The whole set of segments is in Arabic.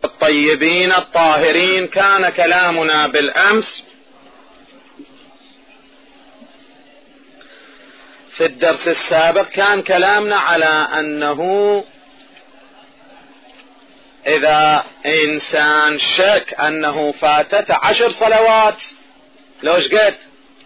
الطيبين الطاهرين. كان كلامنا بالأمس في الدرس السابق، كان كلامنا على أنه إذا إنسان شك أنه فاتت 10 صلوات، لو شقد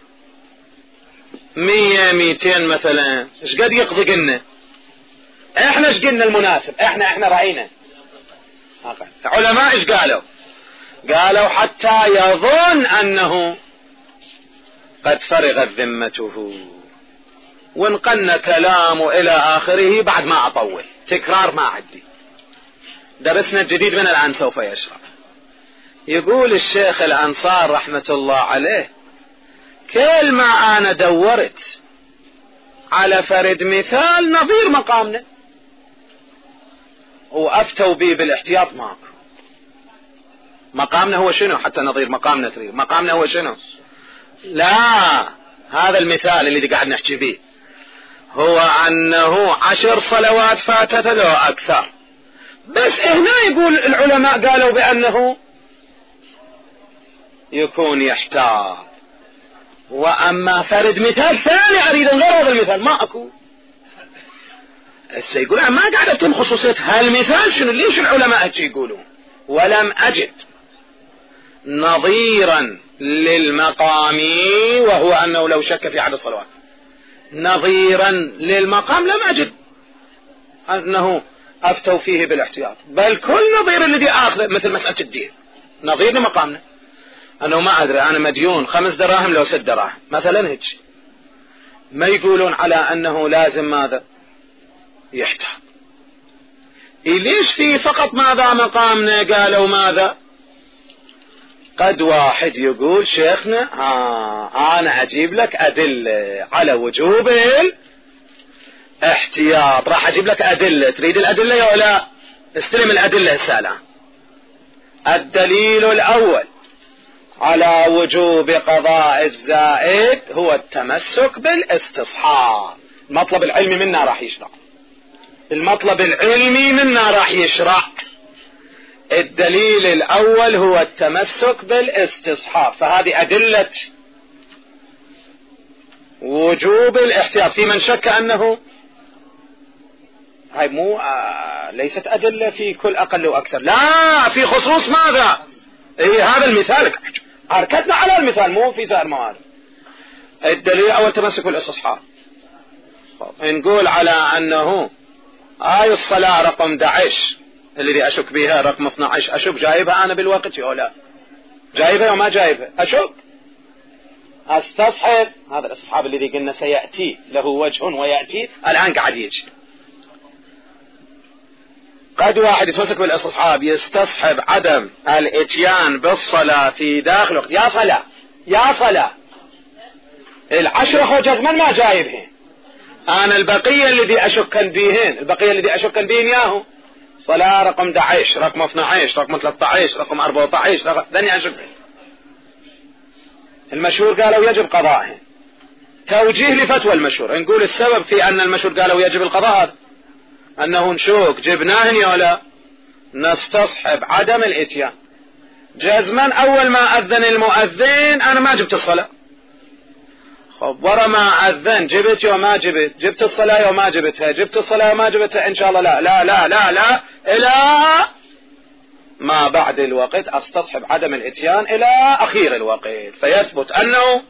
100 200 مثلا، شقد يقضي قلنا احنا شقلنا المناسب، احنا رأينا علماء ايش قالوا حتى يظن انه قد فرغت ذمته، ونقلنا كلامه الى اخره. بعد ما اطول تكرار ما عندي، درسنا الجديد من الان سوف يشرح. يقول الشيخ الأنصار رحمة الله عليه: كل ما انا دورت على فرد مثال نظير مقامنا وافتوا به بالاحتياط ماكو. مقامنا هو شنو؟ حتى نظير مقامنا تريد، مقامنا هو شنو؟ لا، هذا المثال اللي قاعد نحكي به هو انه 10 صلوات فاتت له اكثر. بس هنا يقول العلماء قالوا بانه يكون يحتاط. واما فرد مثال ثاني اريد غير هذا المثال ما اكو. هسه يقول ما قاعد اتم خصوصية هالمثال شنو، ليش العلماء هيك يقولون؟ ولم اجد نظيرا للمقام، وهو انه لو شك في عدد الصلوات، نظيرا للمقام لم اجد انه افتوا فيه بالاحتياط. بل كل نظير الذي اخذه مثل مسألة الدين نظير لمقامنا، انه ما ادري انا مديون 5 دراهم لو 6 دراهم مثلا هيك، ما يقولون على انه لازم ماذا يحتاط. ليش في فقط ماذا مقامنا قالوا ماذا؟ قد واحد يقول شيخنا انا اجيب لك ادلة على وجوب الاحتياط، راح اجيب لك ادلة، تريد الادلة يا لا؟ استلم الادلة هسه الان. الدليل الاول على وجوب قضاء الزائد هو التمسك بالاستصحاب. المطلب العلمي منا راح يشرع، المطلب العلمي منا راح يشرع. الدليل الاول هو التمسك بالاستصحاب، فهذه ادلة وجوب الاحتياط في من شك انه هاي مو ليست ادلة في كل اقل واكثر، لا، في خصوص ماذا؟ هذا المثال حركتنا على المثال مو في سائر موارد. الدليل الاول تمسك بالاستصحاب. نقول على انه هاي الصلاة رقم 11 الذي اشك بها رقم 12، اشك جايبها انا بالوقت او لا؟ جايبها وما جايبها اشك، استصحب. هذا الاستصحاب الذي قلنا سيأتي له وجه ويأتي الان قاعد يجي. قد واحد يتمسك بالاستصحاب يستصحب عدم الاتيان بالصلاة في داخل وقت. يا صلاة 10 هو جزما ما جايبهن، انا البقية الذي اشكن بيهن ياهو صلاة رقم 11 رقم 12 رقم 13 رقم 14 ذني اشك. المشهور قالوا يجب قضائهن. توجيه لفتوى المشهور، نقول السبب في ان المشهور قالوا يجب القضاء هذا انه نشوك جبناهن يا لا؟ نستصحب عدم الاتيان جزما. اول ما اذن المؤذن انا ما جبت الصلاة، خب ورا ما اذن جبت يا ما جبت، جبت الصلاة يا ما جبتها، جبت الصلاة ما جبتها ان شاء الله لا لا لا لا لا الى ما بعد الوقت استصحب عدم الاتيان الى اخير الوقت، فيثبت انه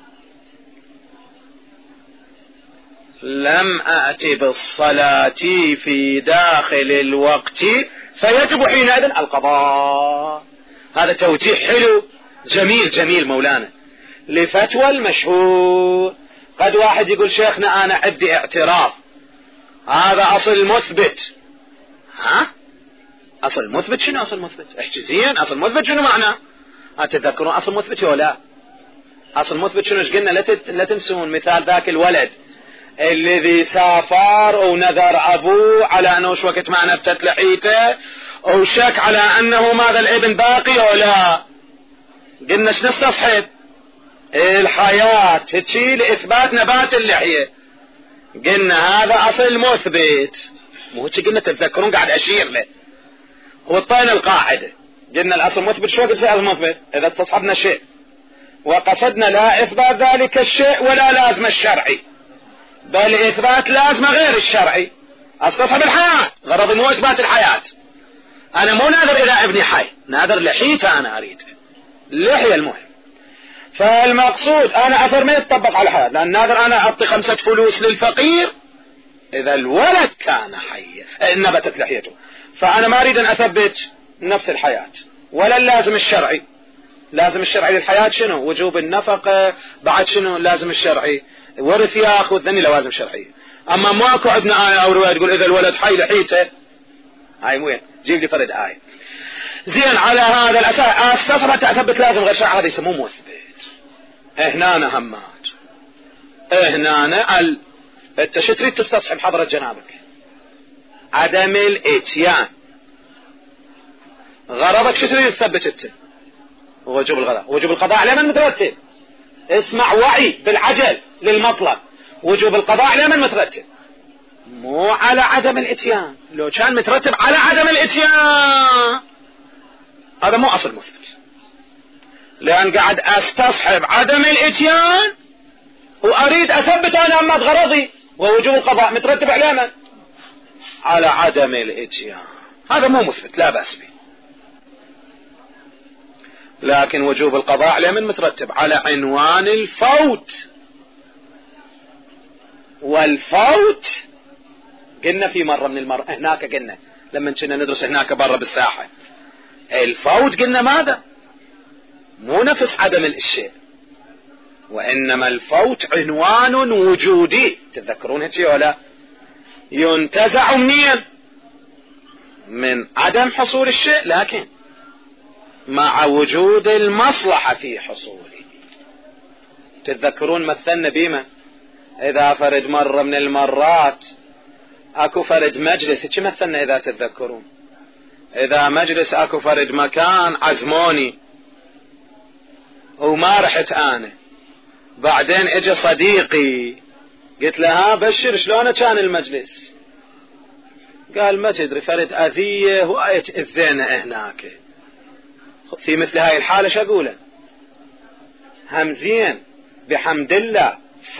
لم اتي بالصلاة في داخل الوقت فيجب حينئذ القضاء. هذا توجيه حلو جميل مولانا لفتوى المشهور. قد واحد يقول شيخنا انا عندي اعتراف، هذا اصل مثبت. اصل مثبت شنو؟ اصل مثبت احكي زين، اصل مثبت شنو معناه؟ تذكرون اصل مثبت ولا اصل مثبت شنو؟ قلنا لا تنسون مثال ذاك الولد الذي سافر ونذر ابوه على انه وش وقت ما نبتت لحيته وشك على انه ماذا الابن باقي ولا. قلنا شنو استصحب؟ الحياة تشيل اثبات نبات اللحية. قلنا هذا اصل مثبت، مو قلنا تتذكرون قاعد اشير له. والطين القاعدة، قلنا الأصل مثبت. شو قلت الأصل مثبت؟ إذا استصحبنا شيء وقصدنا لا إثبات ذلك الشيء ولا لازم الشرعي، بل إثبات لازم غير الشرعي. استصحب الحياة، غرض مو إثبات الحياة. أنا مو ناظر إلى ابني حي، ناظر لحيته أنا أريد اللحية المهم. فالمقصود أنا أثر ما يتطبق على الحياة، لأن ناظر أنا أعطي 5 فلوس للفقير إذا الولد كان حيا نبتت لحيته، فأنا ما أريد أن أثبت نفس الحياة ولا اللازم الشرعي. لازم الشرعي للحياة شنو؟ وجوب النفقة. بعد شنو لازم الشرعي؟ ورث ياخذ، ذني لوازم شرعية. أما ماكو عندنا آية أو رواية تقول إذا الولد حي لحيته، هاي مو جيب لي فرد آية. زين، على هذا الأساس استصحب تثبت لازم غير شرعي، هذا يسموه مثبت. هنا همات، هنا انت شو تريد تستصحب حضرة جنابك؟ عدم الاتيان. غرضك شو تريد تثبت انت؟ وجوب القضاء. وجوب القضاء على من مترتب؟ اسمع، وعي بالعجل للمطلب. وجوب القضاء على من مترتب؟ مو على عدم الاتيان. لو كان مترتب على عدم الاتيان هذا مو اصل مثبت، لان قاعد استصحب عدم الاتيان واريد اثبت انا امات غرضي، ووجوب القضاء مترتب على من؟ على عدم الاتيان. هذا مو مثبت، لا بأس به. لكن وجوب القضاء على من مترتب؟ على عنوان الفوت. والفوت قلنا في مرة من المرة هناك، قلنا لما كنا ندرس هناك برا بالساحة، الفوت قلنا ماذا؟ مو نفس عدم الشيء، وإنما الفوت عنوان وجودي. تذكرون هيك ولا؟ ينتزع منين؟ من عدم حصول الشيء، لكن مع وجود المصلحة في حصوله. تتذكرون مثلنا بما إذا فرد مرة من المرات أكو فرد مجلس، كي مثلنا إذا تتذكرون؟ إذا مجلس أكو فرد مكان عزموني وما رحت أنا، بعدين اجى صديقي قلت له ها بشر شلون كان المجلس؟ قال ما تدري فرد أذية هواية إذينا هناك. في مثل هاي الحالة شو أقوله؟ همزين بحمد الله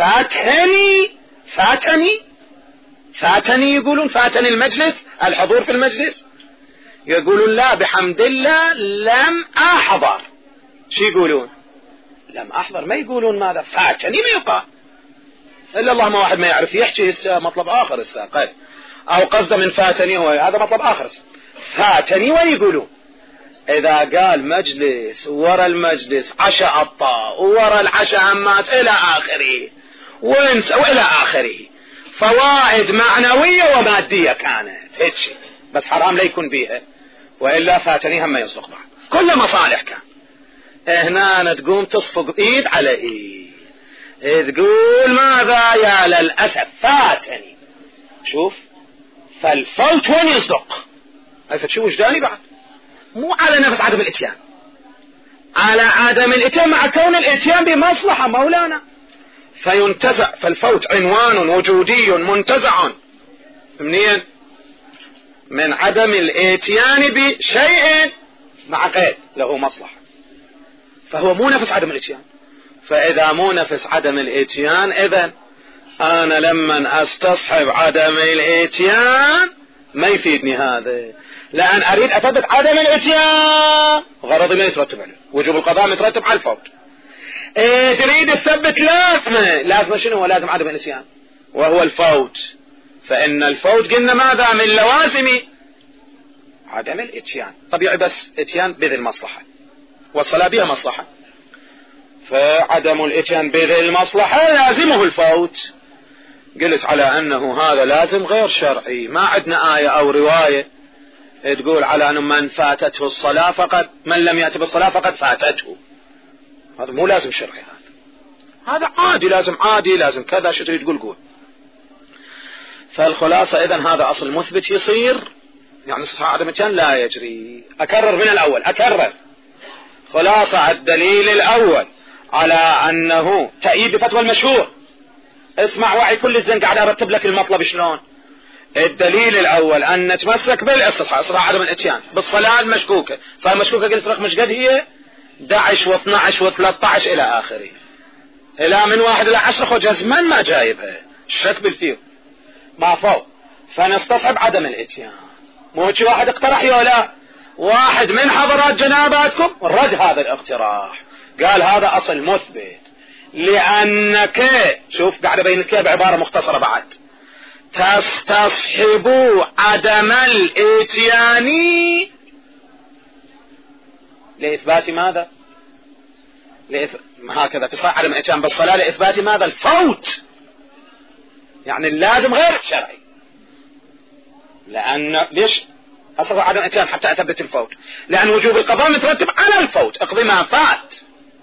فاتني يقولون فاتني المجلس، الحضور في المجلس. يقولون لا بحمد الله لم أحضر. شو يقولون؟ لم أحضر، ما يقولون ماذا؟ فاتني ما يقال إلا اللهم واحد ما يعرف يحكي هسه مطلب آخر هسه قد أو قصده من فاتني هو هذا مطلب آخر هسه. فاتني ويقولون إذا قال مجلس ورا المجلس عشاء عطاء ورا العشاء همات إلى آخره وإلى آخره، فوائد معنوية ومادية كانت هيك، بس حرام لا يكون بيها، وإلا فاتني هم ما يصدق بعض، كل مصالح كان. هنا تقوم تصفق إيد على إيد، تقول ماذا؟ يا للأسف فاتني. شوف، فالفوت وين يصدق؟ فتشوف وجداني بعد، مو على نفس عدم الاتيان، على عدم الاتيان مع كون الاتيان بمصلحة مولانا. فينتزع، فالفوت عنوان وجودي منتزع منين؟ من عدم الاتيان بشيء مع قيد له مصلحة، فهو مو نفس عدم الاتيان. فإذا مو نفس عدم الاتيان، إذن أنا لما أستصحب عدم الاتيان ما يفيدني هذا، لأن أريد أثبت عدم الاتيان، غرضي ما يترتب عليه. وجوب القضاء مترتب على الفوت. تريد تثبت لازمة شنو هو؟ لازم عدم الاتيان وهو الفوت. فإن الفوت قلنا ماذا؟ من لوازم عدم الاتيان. طبيعي بس اتيان بذي المصلحة والصلاة بها مصلحة، فعدم الاتيان بذي المصلحة لازمه الفوت. قلت على أنه هذا لازم غير شرعي، ما عندنا آية أو رواية تقول على أنه من فاتته الصلاة فقد، من لم يأتي بالصلاة فقد فاتته. هذا مو لازم شرعي، هذا عادي، لازم عادي، لازم كذا، شو تريد تقول قول. فالخلاصة إذن هذا أصل مثبت يصير، يعني عدم الاتيان لا يجري. أكرر من الأول، أكرر. خلاصة الدليل الأول على أنه تأييد بفتوى المشهور. اسمع وعي كل الزين، قاعد أرتب لك المطلب شلون. الدليل الأول أن نتمسك بالاستصحاب، استصحاب عدم الاتيان. بالصلاة المشكوكة، صار مشكوكة قلت رقم مش قد هي 11 و12 و13 إلى آخره، إلى من 1 إلى 10 خو جزما ما جايبها، الشك بالفيو ما فوق. فنستصحب عدم الاتيان. مو شي واحد اقترح يولا، واحد من حضرات جناباتكم رد هذا الاقتراح، قال هذا أصل مثبت، لأنك شوف قاعد أبين لك بعبارة مختصرة بعد، تستصحبوا عدم الاتيان لإثبات ماذا؟ هكذا تصحح عدم الاتيان بالصلاة لإثبات ماذا؟ الفوت، يعني اللازم غير الشرعي. لأن ليش أصلا عدم الاتيان؟ حتى أثبت الفوت، لأن وجوب القضاء مترتب على الفوت، اقضي ما فات،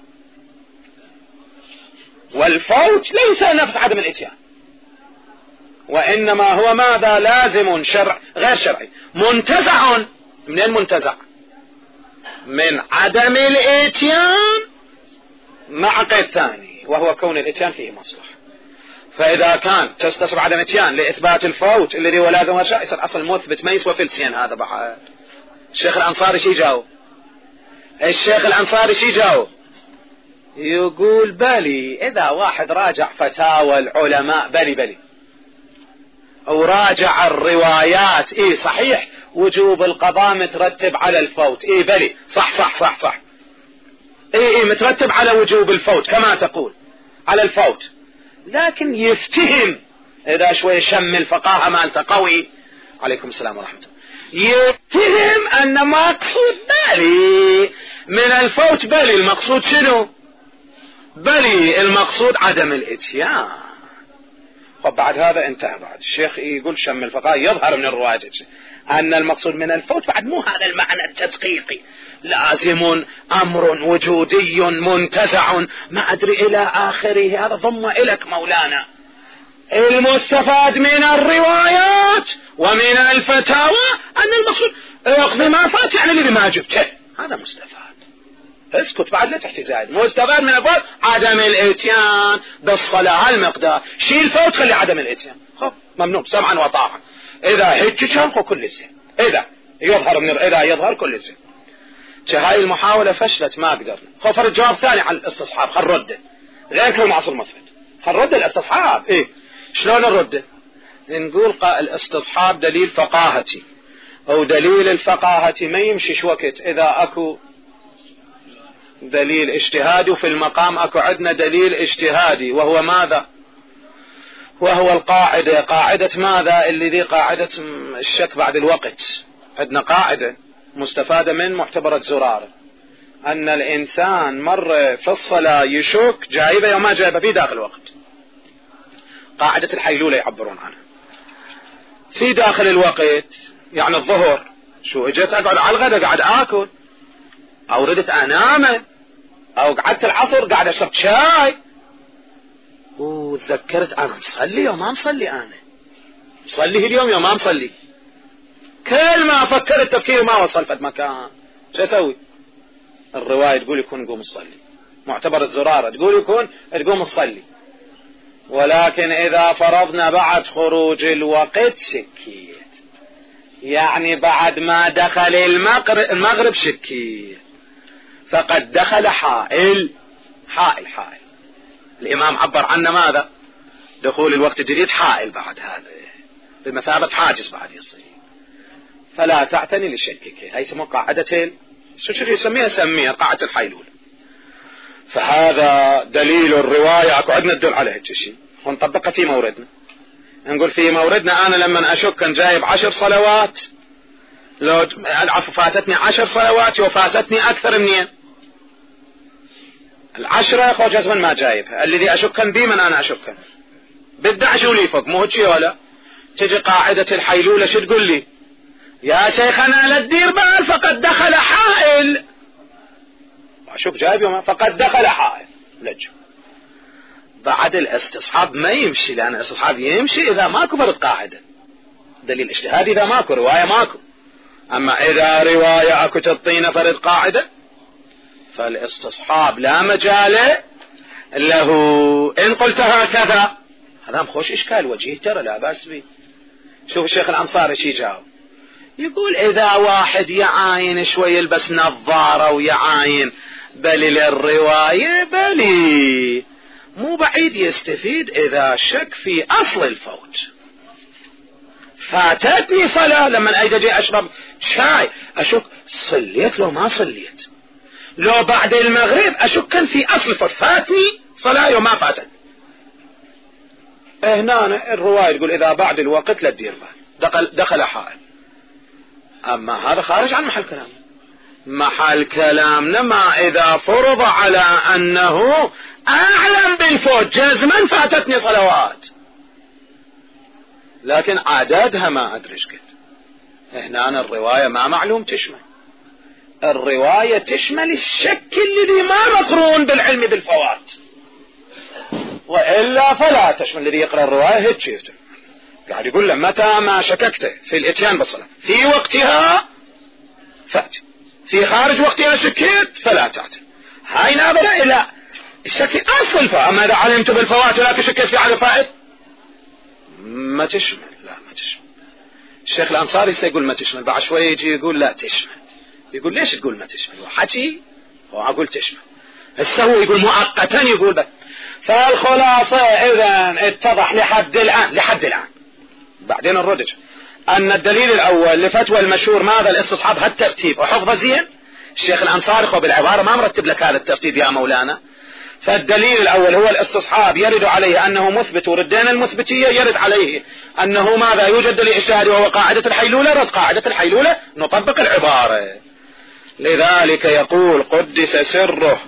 والفوت ليس نفس عدم الاتيان، وإنما هو ماذا؟ لازم غير شرعي منتزع. منين منتزع؟ من عدم الاتيان مع قيد ثاني، وهو كون الاتيان فيه مصلحة. فإذا كان تستصحب عدم الاتيان لإثبات الفوت الذي هو لازم غير شرعي، يصير أصل مثبت ما يسوى فلسين. هذا بعد الشيخ الأنصاري شي جاوب؟ الشيخ الأنصاري شي جاوب؟ يقول بلي إذا واحد راجع فتاوى العلماء بلي أو راجع الروايات صحيح وجوب القضاء مترتب على الفوت، بلي صح مترتب على وجوب الفوت كما تقول على الفوت، لكن يفتهم إذا شوي شم الفقاهة مالته قوي، عليكم السلام ورحمة الله، يفتهم أن مقصود بلي من الفوت بلي المقصود شنو؟ بلي المقصود عدم الاتيان. بعد هذا انتهى. بعد الشيخ يقول شم الفقهاء يظهر من الروايات أن المقصود من الفوت بعد مو هذا المعنى التدقيقي، لازم أمر وجودي منتزع ما أدري إلى آخره. هذا ضم إليك مولانا المستفاد من الروايات ومن الفتاوى أن المقصود اقضي ما فات، يعني اللي ما جبته هذا مستفاد. اسكت بعد لا تحكي زايد. مستفاد من الفوت عدم الاتيان بالصلاة المقدار، شيل الفوت خلي عدم الاتيان، ممنوع سمعا وطاعا. إذا هيك شرخ كل الزين، إذا يظهر كل الزين. هاي المحاولة فشلت ما قدرنا. خفر الجواب ثاني على الاستصحاب، خل نرده غير كل معصر مثبت، خل نرد الاستصحاب. شلون نرده؟ نقول الاستصحاب دليل فقاهتي، أو دليل الفقاهة ما يمشيش وقت إذا أكو دليل اجتهادي، وفي المقام أكو عندنا دليل اجتهادي، وهو ماذا؟ وهو القاعدة. قاعدة ماذا؟ اللي ذي قاعدة الشك بعد الوقت. عندنا قاعدة مستفادة من معتبرة زرارة، أن الإنسان مر في الصلاة يشك جايبة وما جايبة في داخل الوقت. قاعدة الحيلولة يعبرون عنها. في داخل الوقت يعني الظهر، شو اجيت أقعد على الغداء قاعد آكل، أو ردت أنام، أو قعدت العصر قاعد أشرب شاي، وتذكرت أنا مصلي يوم ما مصلي، أنا مصلي اليوم يوم ما مصلي. كل ما فكرت تفكير ما وصل فد مكان، شو أسوي؟ الرواية تقول يكون قوم الصلي، معتبر الزرارة تقول يكون تقوم الصلي. ولكن إذا فرضنا بعد خروج الوقت شكيت، يعني بعد ما دخل المغرب شكيت، فقد دخل حائل. الإمام عبر عنه ماذا؟ دخول الوقت الجديد حائل، بعد هذا بمثابة حاجز بعد يصير، فلا تعتني لشكك. هاي يسموها قاعدة شو يسميها قاعدة الحيلول. فهذا دليل الرواية، اكو عندنا الدل على هيك شيء، ونطبقها في موردنا. نقول في موردنا أنا لما أشك كان جايب 10 صلوات، لو العفو فاتتني 10 صلوات وفاتتني أكثر منين 10 خو جزما ما جايبها. الذي أشكن بي من أنا أشكن بدي أشولي فوق، مو هيك ولا تجي قاعدة الحيلولة شو تقول لي؟ يا شيخنا لا تدير بال، فقد دخل حائل. أشوف جايب يوم فقد دخل حائل، لجو بعد الاستصحاب ما يمشي، لأن الاستصحاب يمشي إذا ماكو فرض قاعدة، دليل اجتهاد إذا ماكو رواية ماكو. أما إذا رواية أكو تعطينا فرض قاعدة فالاستصحاب لا مجال له. إن قلت هكذا هذا مخوش إشكال وجيه، ترى لا بأس به. شوف الشيخ الأنصاري ايش يجاوب. يقول إذا واحد يعاين شوي يلبس نظارة ويعاين بل للرواية بلي مو بعيد يستفيد إذا شك في أصل الفوت. فاتتني صلاة لما أجي أشرب شاي أشك صليت لو ما صليت، لو بعد المغرب أشك في أصل الفوت، فاتني صلاة وما فاتت. هنا الرواية تقول إذا بعد الوقت لا تدير بال، دخل حائل. أما هذا خارج عن محل كلام. محل كلامنا ما إذا فرض على أنه أعلم بالفوت جزما فاتتني صلوات، لكن عددها ما أدري ايش قد. هنا أنا الرواية ما معلوم تشمل، الرواية تشمل الشك الذي ما مقرون بالعلم بالفوات، وإلا فلا تشمل. الذي يقرأ الرواية هيك شيفته قاعد يقول له متى ما شككت في الاتيان بالصلاة في وقتها فأت، في خارج وقتها شكيت فلا تعتد. هاي نابلة إلى الشك أصل فا. أما إذا علمت بالفوات ولكن شكيت في على فائد ما تشمل، لا ما تشمل. الشيخ الأنصاري سيقول ما تشمل، بعد شوية يجي يقول لا تشمل. يقول ليش تقول ما تشمل؟ وحكي وأقول تشمل. هسه هو يقول مؤقتا يقول بك. فالخلاصة إذن اتضح لحد الآن بعدين الردج أن الدليل الأول لفتوى المشهور ماذا؟ الاستصحاب هالترتيب وحفظ زين. الشيخ الأنصاري خو بالعبارة ما مرتب لك هذا الترتيب يا مولانا. فالدليل الأول هو الاستصحاب، يرد عليه أنه مثبت، وردين المثبتية يرد عليه أنه ماذا؟ يوجد دليل اجتهادي وهو قاعدة الحيلولة. رد قاعدة الحيلولة نطبق العبارة. لذلك يقول قدس سره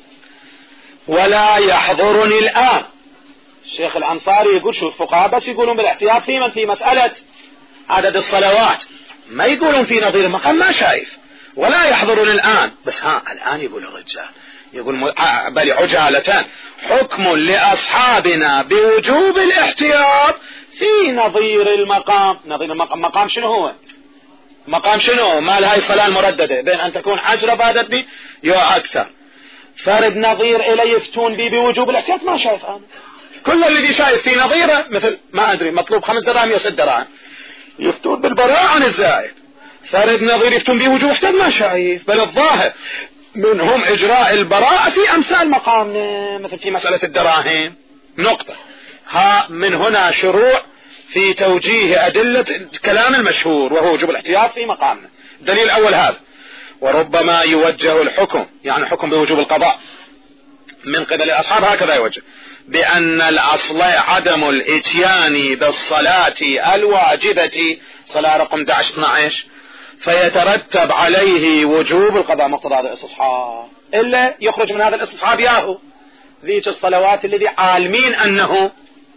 ولا يحضرني الآن. الشيخ الأنصاري يقول شو الفقهاء بس يقولون بالاحتياط في من في مسألة عدد الصلوات، ما يقولون في نظير المقام. ما شايف ولا يحضرني الآن، بس الآن يقول الرجال يقول بل عجالة حكم لأصحابنا بوجوب الاحتياط في نظير المقام. نظير المقام مقام شنو هو؟ مقام شنو؟ مال هاي الصلاة المرددة بين أن تكون 10 فاتتني يو أكثر. فرد نظير إلي يفتون بي بوجوب الاحتياط ما شايف أنا. كل الذي شايف في نظيره مثل ما أدري مطلوب 5 دراهم يو 6 دراهم يفتون بالبراء عن الزائد. فرد نظير يفتون بي وجوب الاحتياط ما شايف. بل الظاهر منهم إجراء البراءة في أمثال مقامنا مثل في مسألة الدراهم. نقطة. من هنا شروع في توجيه أدلة الكلام المشهور وهو وجوب الاحتياط في مقامنا. الدليل الأول هذا. وربما يوجه الحكم يعني حكم بوجوب القضاء من قبل الأصحاب هكذا يوجه بأن الأصل عدم الاتيان بالصلاة الواجبة، صلاة رقم 11-12، فيترتب عليه وجوب القضاء. مقتضى هذا الاستصحاب إلا يخرج من هذا الاستصحاب ياهو ذيك الصلوات الذي عالمين أنه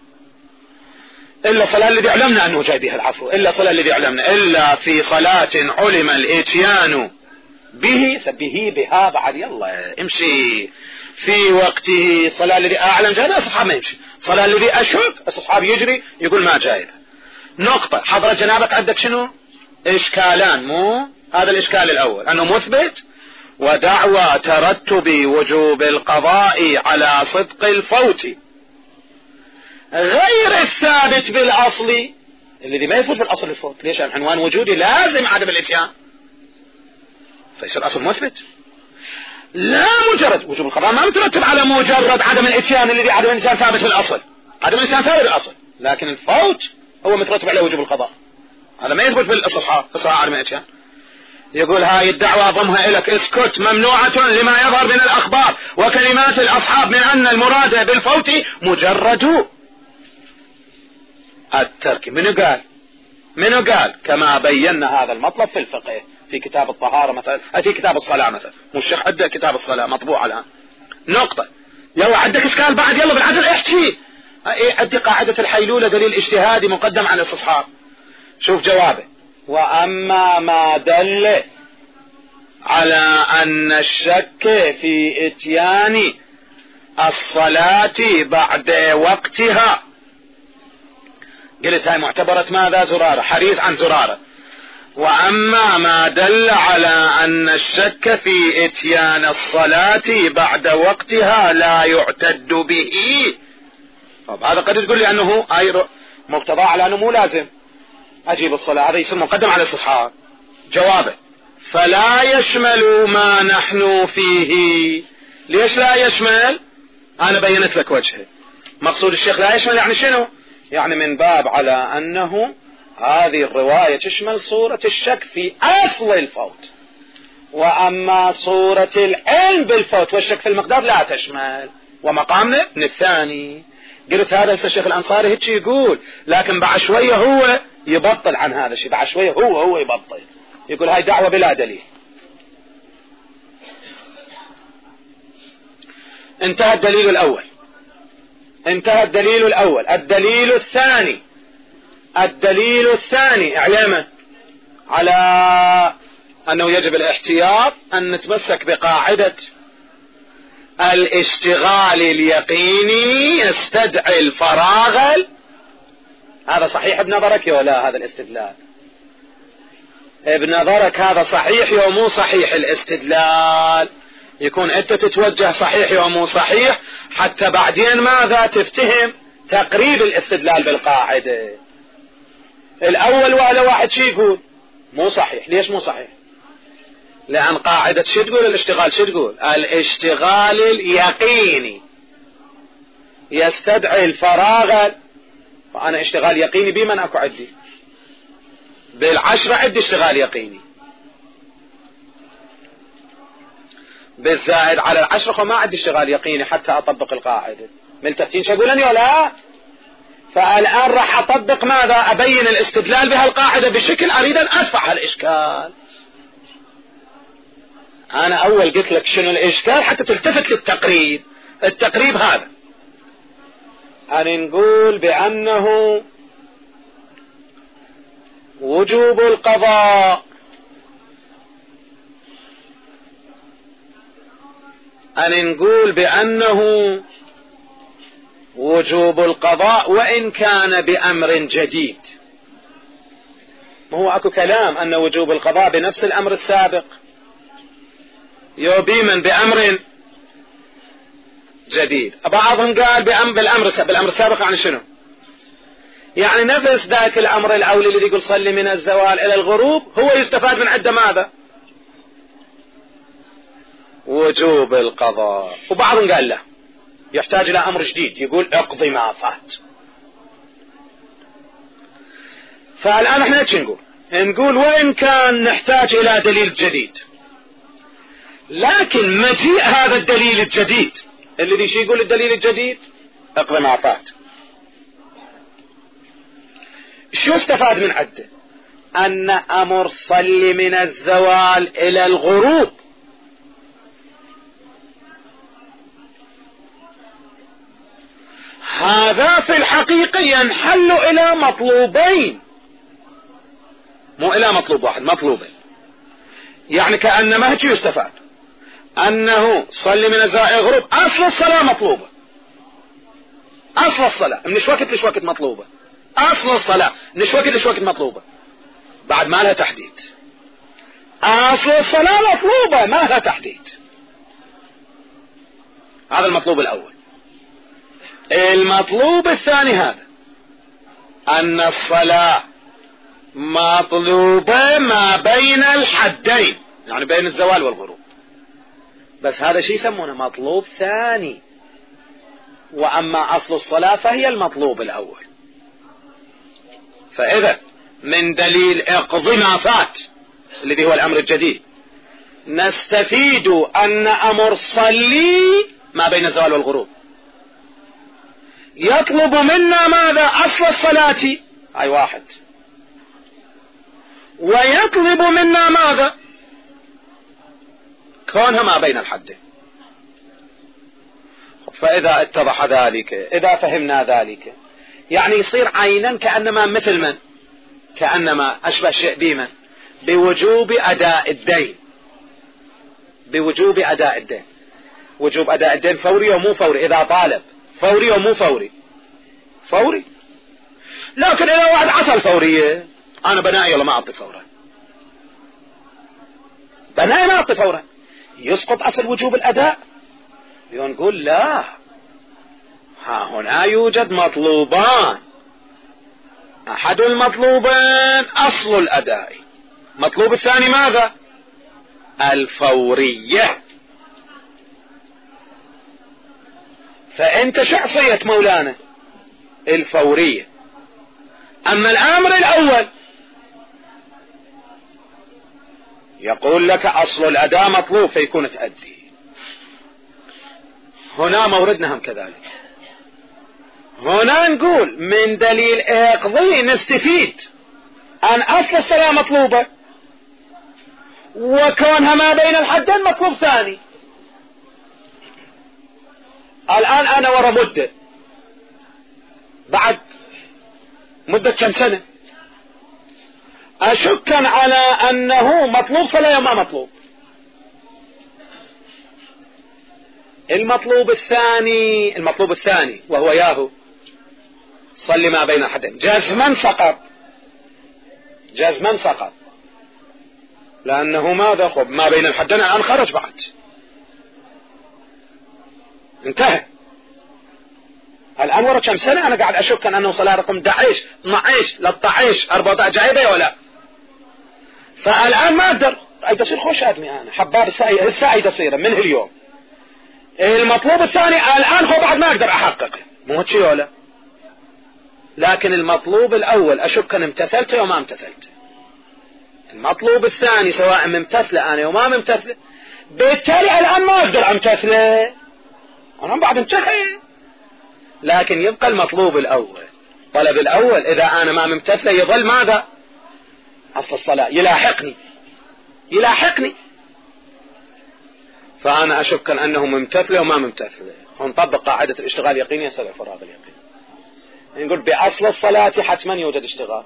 إلا صلاة الذي علمنا أنه جاي بها العفو، إلا صلاة الذي علمنا إلا في صلاة علم الاتيان به بها بعد يلا امشي في وقته. صلاة الذي أعلم جاي الاستصحاب ما يمشي، صلاة الذي أشك الاستصحاب يجري يقول ما جاي. نقطة. حضرة جنابك عندك شنو؟ إشكالان. مو هذا الإشكال الأول أنه مثبت ودعوى ترتب وجوب القضاء على صدق الفوت غير الثابت بالأصل الذي ما يفوت بالأصل الفوت. ليش؟ عنوان وجودي لازم عدم الاتيان، فيصير أصل مثبت. لا مجرد وجوب القضاء ما مترتب على مجرد عدم الاتيان الذي عدم الاتيان ثابت بالأصل. عدم الاتيان ثابت بالأصل لكن الفوت هو مترتب على وجوب القضاء. هذا ما يثبت بالاستصحاب استصحاب عدم الاتيان. يقول هاي الدعوة ضمها إلك اسكت ممنوعة لما يظهر من الأخبار وكلمات الأصحاب من أن المراد بالفوت مجرد الترك. منو قال كما بينا هذا المطلب في الفقه في كتاب الطهارة مثلا، في كتاب الصلاة مثلا. مو الشيخ عندك كتاب الصلاة مطبوع الآن. نقطة. يلا عندك إشكال بعد يلا بالعجل احكي. عندي قاعدة الحيلولة دليل اجتهادي مقدم على الاستصحاب. شوف جوابه. وأما ما دل على أن الشك في اتيان الصلاة بعد وقتها، قلت هاي معتبرة ماذا؟ زرارة، حريص عن زرارة. وأما ما دل على أن الشك في اتيان الصلاة بعد وقتها لا يعتد به. طب هذا قد تقول لي أنه أي مقتضى على أنه مو لازم. أجيب الصلاة، هذا يصير مقدم على الاستصحاب. جوابه: فلا يشمل ما نحن فيه. ليش لا يشمل؟ أنا بينت لك وجهه. مقصود الشيخ لا يشمل يعني شنو؟ يعني من باب على أنه هذه الرواية تشمل صورة الشك في أصل الفوت، وأما صورة العلم بالفوت والشك في المقدار لا تشمل. ومقامنا من الثاني. قلت هذا الشيخ الأنصاري هيك يقول، لكن بعد شوية هو يبطل عن هذا الشيء، بعد شوية هو يبطل، يقول هاي دعوة بلا دليل. انتهى الدليل الأول. الدليل الثاني. اعلامه على أنه يجب الاحتياط أن نتمسك بقاعدة الاشتغال اليقيني يستدعي الفراغ. هذا صحيح بنظرك يا لا؟ هذا الاستدلال بنظرك هذا صحيح يا مو صحيح؟ الاستدلال يكون أنت تتوجه صحيح يا مو صحيح، حتى بعدين ماذا تفتهم تقريب الاستدلال بالقاعدة. الأول ولا واحد شي يقول مو صحيح. ليش مو صحيح؟ لأن قاعدة شو تقول؟ الاشتغال شو تقول؟ الاشتغال اليقيني يستدعي الفراغ. وأنا اشتغال يقيني بمن أكو عدي؟ بالعشرة عدي اشتغال يقيني، بالزائد على العشرة ما عندي اشتغال يقيني حتى أطبق القاعدة. ملتفتين شو يقولن يا لا؟ فالآن راح أطبق ماذا؟ أبين الاستدلال بهالقاعدة بشكل أريد أن أدفع هالإشكال. أنا أول قلت لك شنو الإشكال حتى تلتفت للتقريب. التقريب هذا أن نقول بأنه وجوب القضاء، وجوب القضاء وإن كان بأمر جديد. ما هو أكو كلام أن وجوب القضاء بنفس الأمر السابق، يوبيما بأمر جديد. بعضهم قال بالأمر السابق يعني شنو؟ يعني نفس ذاك الأمر الأولي الذي يقول صلي من الزوال إلى الغروب هو يستفاد من عدة ماذا؟ وجوب القضاء. وبعضهم قال لا، يحتاج إلى أمر جديد، يقول اقضي ما فات. فالآن احنا ايش نقول وإن كان نحتاج إلى دليل جديد، لكن مجيء هذا الدليل الجديد الذي شي يقول الدليل الجديد اقضي ما فات، شو استفاد من عده؟ أن أمر صلي من الزوال إلى الغروب هذا في الحقيقة ينحل إلى مطلوبين، مو إلى مطلوب واحد، مطلوبين. يعني كأن ما هيك يستفاد أنه صلي من الزوال إلى الغروب أصل الصلاة مطلوبة، أصل الصلاة من وقت لوقت مطلوبة، أصل الصلاة من وقت لوقت مطلوبة، بعد ما لها تحديد. أصل الصلاة مطلوبة ما لها تحديد. هذا المطلوب الأول. المطلوب الثاني هذا أن الصلاة مطلوبة ما بين الحدين، يعني بين الزوال والغروب، بس هذا شيء يسمونه مطلوب ثاني. وأما أصل الصلاة فهي المطلوب الأول. فإذا من دليل اقضي ما فات الذي هو الأمر الجديد نستفيد أن أمر صلي ما بين الزوال والغروب يطلب منا ماذا؟ أصل الصلاة، أي واحد، ويطلب منا ماذا؟ كونها ما بين الحدين. فإذا اتضح ذلك، إذا فهمنا ذلك، يعني يصير عينا كأنما مثل من؟ كأنما أشبه شيء بمن؟ بوجوب أداء الدين. بوجوب أداء الدين. وجوب أداء الدين فوري ومو فوري؟ إذا طالب فوري ومو فوري؟ فوري. لكن إذا واحد عصى الفورية، أنا بنائي ولا ما أعطي فورا، بنائي ما أعطي فورا، يسقط أصل وجوب الأداء. نقول لا، ها هنا يوجد مطلوبان، أحد المطلوبين أصل الأداء، مطلوب الثاني ماذا؟ الفورية. فأنت شخصية مولانا الفورية. أما الأمر الأول يقول لك أصل الأداء مطلوب فيكون تأدي. هنا موردنا هم كذلك. هنا نقول من دليل اقضي نستفيد أن أصل الصلاة مطلوبة، وكونها ما بين الحدين مطلوب ثاني. الآن أنا ورا مدة، بعد مدة كم سنة أشكا على أنه مطلوب صلاة وما مطلوب. المطلوب الثاني وهو ياهو صلي ما بين الحدين جزما فقط، لأنه ماذا خب ما بين الحدين الآن خرج بعد انتهى. الآن ورا كم سنة أنا قاعد أشك أنه صلاة رقم 11 12 13 14 جايبه ولا. فالآن ما أقدر أصير خوش آدمي، أنا حباب الساعي تصير من اليوم. المطلوب الثاني الآن هو بعد ما أقدر أحققه، مو هالشي ولا. لكن المطلوب الأول أشك أن امتثلته وما امتثلته. المطلوب الثاني سواء ممتثله أنا وما ممتثله، بالتالي الآن ما أقدر أمتثله، أنا بعد انتهي. لكن يبقى المطلوب الأول، طلب الأول إذا أنا ما ممتثله يظل ماذا؟ أصل الصلاة يلاحقني. فأنا أشك أنه ممتثله وما ممتثله. ونطبق قاعدة الاشتغال اليقيني يسأل الفراغ اليقيني. نقول بأصل الصلاة حتما يوجد اشتغال.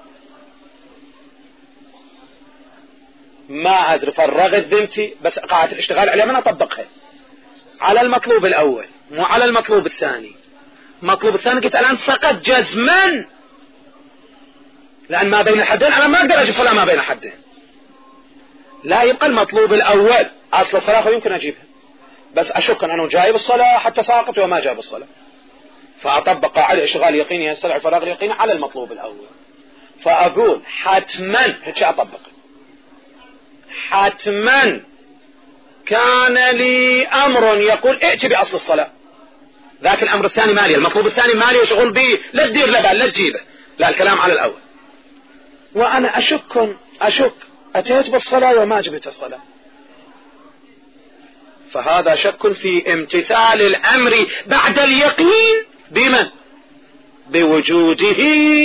ما أدري فرغت ذمتي، بس قاعدة الاشتغال عليها من أطبقها على المطلوب الأول مو على المطلوب الثاني. المطلوب الثاني قلت الآن سقط جزما، لأن ما بين الحدين أنا ما أقدر أجيب صلاة ما بين الحدين. لا، يبقى المطلوب الأول أصل الصلاة يمكن أجيبها، بس أشك أنه جايب الصلاة حتى ساقط وما جاب الصلاة، فأطبق قاعدة اشتغال يقيني يستدعي فراغ اليقيني على المطلوب الأول. فأقول حتما هيك أطبق، حتما كان لي أمر يقول ائت بأصل الصلاة، ذاك الأمر الثاني مالي، المطلوب الثاني مالي وشغل به، لا تدير لبال لا تجيبه، لا الكلام على الأول. وأنا أشك أتيت بالصلاة وما جبت الصلاة، فهذا شك في امتثال الأمر بعد اليقين بمن؟ بوجوده.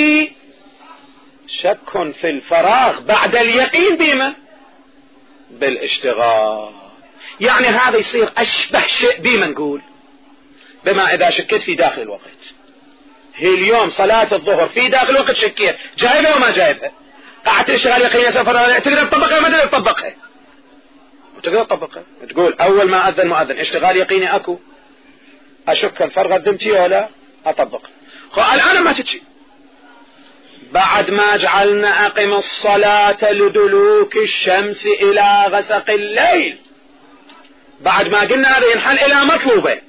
شك في الفراغ بعد اليقين بمن؟ بالاشتغال. يعني هذا يصير أشبه شيء بما نقول بما إذا شكيت في داخل الوقت. هي اليوم صلاة الظهر في داخل الوقت شكيت جايبها وما جايبها، قاعدة الاشتغال يقينية سفر تقدر تطبقها ما تقدر تطبقها، وتقدر تطبقها. تقول أول ما أذن مؤذن اشتغال يقيني أكو، أشك الفرغ الذمتي ولا أطبقها. الآن ما تجي بعد ما جعلنا أقم الصلاة لدلوك الشمس إلى غسق الليل، بعد ما قلنا هذا ينحل إلى مطلوبه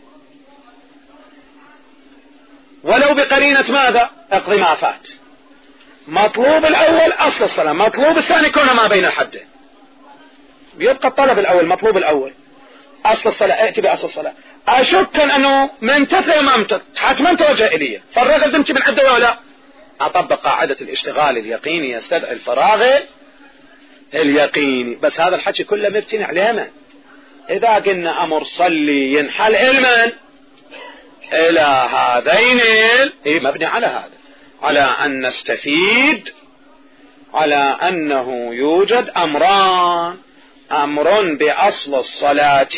ولو بقرينة ماذا؟ اقضي ما فات. مطلوب الأول أصل الصلاة، مطلوب الثاني كونه ما بين الحدين. يبقى الطلب الأول مطلوب الأول أصل الصلاة، ائتي بأصل الصلاة. أشك أنه منتثل وما منتثل، حتما توجه إلي فرغ الذمتي من عده ولا. أطبق قاعدة الاشتغال اليقيني يستدعي الفراغ اليقيني. بس هذا الحكي كله مبتني على من؟ إذا قلنا أمر صلي ينحل علما إلى هذين مبني على هذا، على أن نستفيد على أنه يوجد أمران، أمر بأصل الصلاة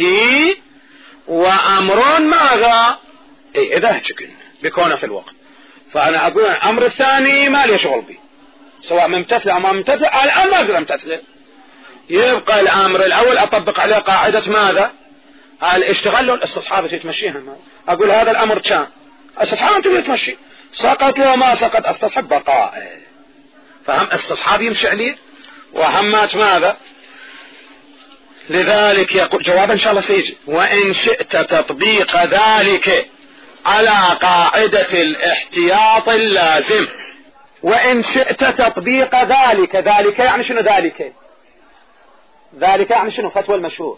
وأمر ماذا؟ إذا هجكن بكونه في الوقت. فأنا أقول الأمر الثاني ما لي شغل به، سواء ممتثل أو ما ممتثل، الآن ما أقدر أمتثله. يبقى الأمر الأول أطبق عليه قاعدة ماذا؟ الاشتغال له الاستصحاب تتمشيها. أقول هذا الأمر كان استصحاب أنت تمشي، سقط وما سقط استصحب بقاء. فهم استصحاب يمشي عليه وهمات ماذا؟ لذلك يقول جواب إن شاء الله سيجي: وإن شئت تطبيق ذلك على قاعدة الاحتياط اللازم. وإن شئت تطبيق ذلك. ذلك يعني شنو؟ ذلك يعني شنو؟ فتوى المشهور